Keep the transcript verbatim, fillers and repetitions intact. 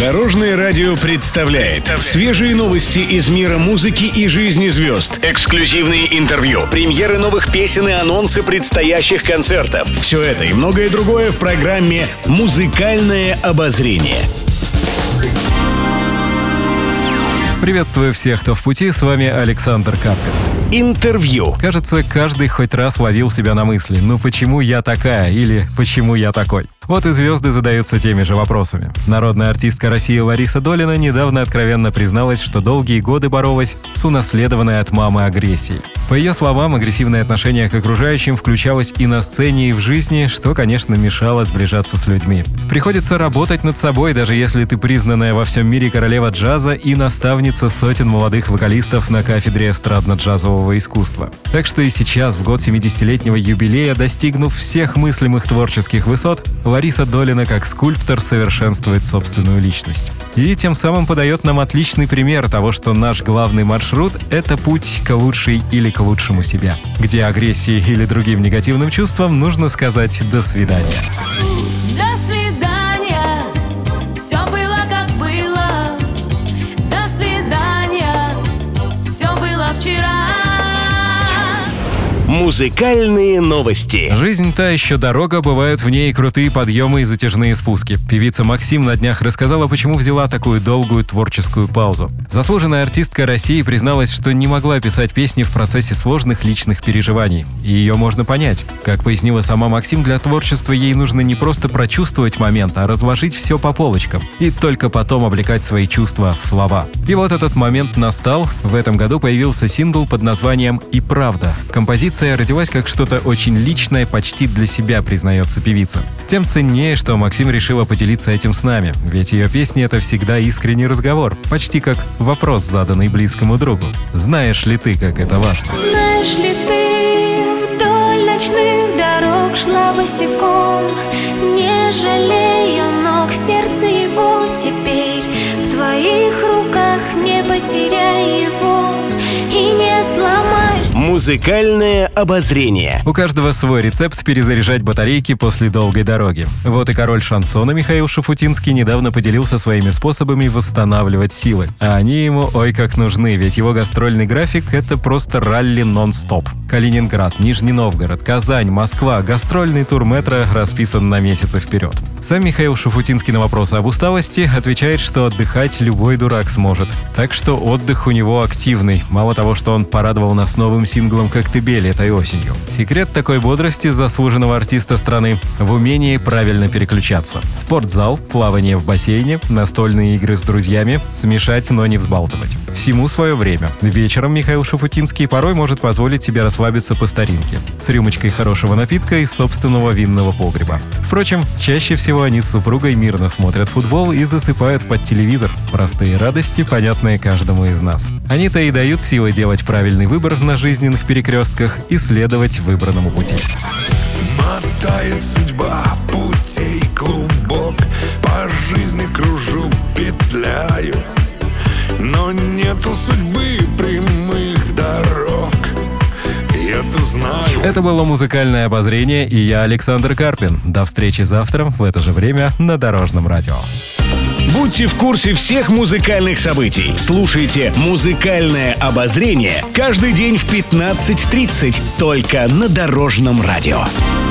Дорожное радио представляет свежие новости из мира музыки и жизни звезд. Эксклюзивные интервью, премьеры новых песен и анонсы предстоящих концертов. Все это и многое другое в программе «Музыкальное обозрение». Приветствую всех, кто в пути, с вами Александр Карпин. Интервью. Кажется, каждый хоть раз ловил себя на мысли: ну почему я такая или почему я такой? Вот и звезды задаются теми же вопросами. Народная артистка России Лариса Долина недавно откровенно призналась, что долгие годы боролась с унаследованной от мамы агрессией. По ее словам, агрессивное отношение к окружающим включалось и на сцене, и в жизни, что, конечно, мешало сближаться с людьми. Приходится работать над собой, даже если ты признанная во всем мире королева джаза и наставница сотен молодых вокалистов на кафедре эстрадно-джазового искусства. Так что и сейчас, в год семидесятилетнего юбилея, достигнув всех мыслимых творческих высот, Лариса Долина как скульптор совершенствует собственную личность. И тем самым подает нам отличный пример того, что наш главный маршрут — это путь к лучшей или к лучшему себя, где агрессии или другим негативным чувствам нужно сказать «до свидания». До свидания, все было как было. До свидания, все было вчера. Музыкальные новости. Жизнь та еще дорога, бывают в ней крутые подъемы и затяжные спуски. Певица Максим на днях рассказала, почему взяла такую долгую творческую паузу. Заслуженная артистка России призналась, что не могла писать песни в процессе сложных личных переживаний. И ее можно понять. Как пояснила сама Максим, для творчества ей нужно не просто прочувствовать момент, а разложить все по полочкам. И только потом облекать свои чувства в слова. И вот этот момент настал. В этом году появился сингл под названием «И правда». Композиция родилась как что-то очень личное, почти для себя, признается певица. Тем ценнее, что Максим решила поделиться этим с нами, ведь ее песни — это всегда искренний разговор, почти как вопрос, заданный близкому другу. Знаешь ли ты, как это важно? Знаешь ли ты, вдоль ночных дорог шла босиком, не жалея ног, сердце его теперь в твоих руках, не потеряй его и не сломаешь. Музыкальное обозрение. У каждого свой рецепт перезаряжать батарейки после долгой дороги. Вот и король шансона Михаил Шуфутинский недавно поделился своими способами восстанавливать силы. А они ему ой как нужны, ведь его гастрольный график — это просто ралли нон-стоп. Калининград, Нижний Новгород, Казань, Москва. Гастрольный тур метро расписан на месяцы вперед. Сам Михаил Шуфутинский на вопросы об усталости отвечает, что отдыхать любой дурак сможет. Так что отдых у него активный. Мало того, что он порадовал нас новым синглом «Коктебель» этой осенью. Секрет такой бодрости заслуженного артиста страны в умении правильно переключаться. Спортзал, плавание в бассейне, настольные игры с друзьями, смешать, но не взбалтывать. Всему свое время. Вечером Михаил Шуфутинский порой может позволить себе расслабиться по старинке, с рюмочкой хорошего напитка из собственного винного погреба. Впрочем, чаще всего они с супругой мирно смотрят футбол и засыпают под телевизор. Простые радости, понятные каждому из нас. Они-то и дают силы делать правильный выбор на жизненных перекрестках и следовать выбранному пути. Мотает судьба путей клубок, по жизни кружу, петляю, но нету судьбы прямых дорог, я-то знаю. Это было музыкальное обозрение, и я, Александр Карпин. До встречи завтра в это же время на Дорожном радио. Будьте в курсе всех музыкальных событий. Слушайте «Музыкальное обозрение» каждый день в пятнадцать тридцать только на Дорожном радио.